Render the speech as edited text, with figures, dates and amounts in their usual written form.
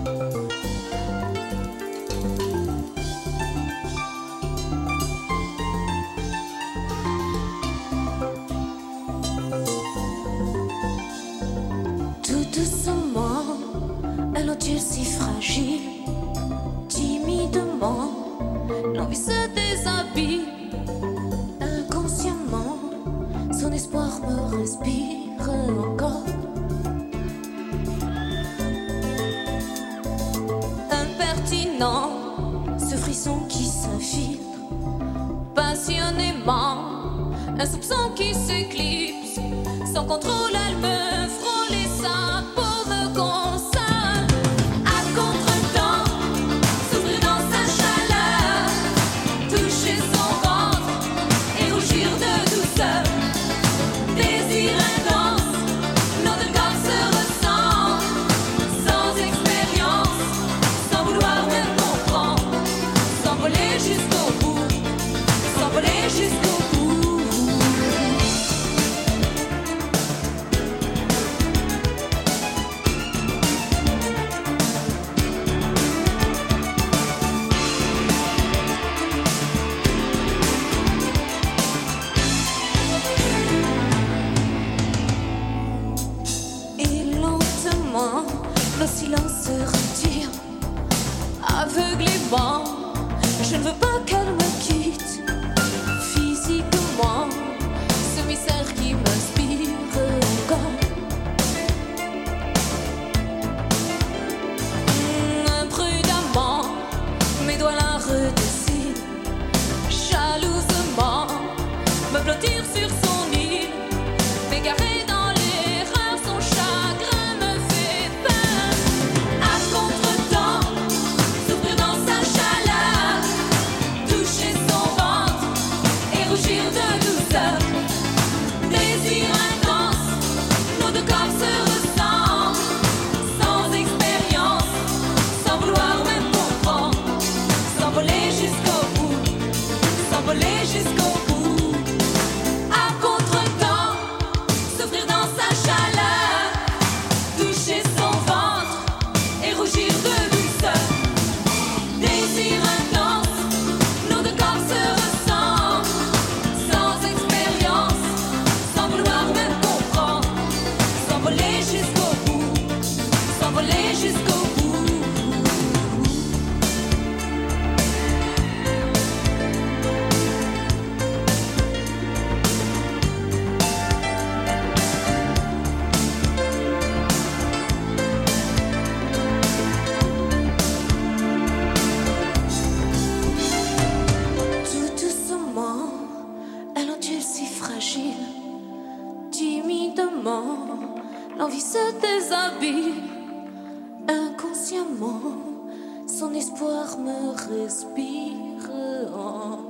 Tout doucement, elle est si fragile. Timidement, l'envie se déshabille. Inconsciemment, son espoir me respire encore. Impertinent, ce frisson qui s'infiltre. Passionnément, un soupçon qui s'éclipse. Sans contrôle, elle me frôle et sa peau me console. À contre-temps, s'ouvrir dans sa chaleur, toucher son ventre et rougir de douceur. Désir intense, nos deux corps se ressemblent. Sans expérience, sans vouloir même comprendre. S'envoler jusqu'au bout, s'envoler jusqu'au bout. Le silence se retire aveuglément. Je ne veux pas qu'elle me quitte. Physiquement, ce mystère qui m'inspire encore. Imprudemment, mes doigts la redessinent. Jalousement, me blottir sur son île, m'égarer dans l'erreur, son chagrin me fait peur. À contre-temps, s'ouvrir dans sa chaleur, toucher son ventre et rougir de douceur. Désir intense, nos deux corps se ressemblent. Sans expérience, sans vouloir même comprendre. S'envoler jusqu'au bout, s'envoler jusqu'au bout. À contre-temps, s'ouvrir dans sa chaleur, toucher son ventre et rougir de douceur. Désir intense, nos deux corps se ressemblent. Sans expérience, sans vouloir même comprendre. S'envoler jusqu'au bout, s'envoler jusqu'au bout. Tout doucement, elle est si fragile. Timidement, l'envie se déshabille. Inconsciemment, son espoir me respire.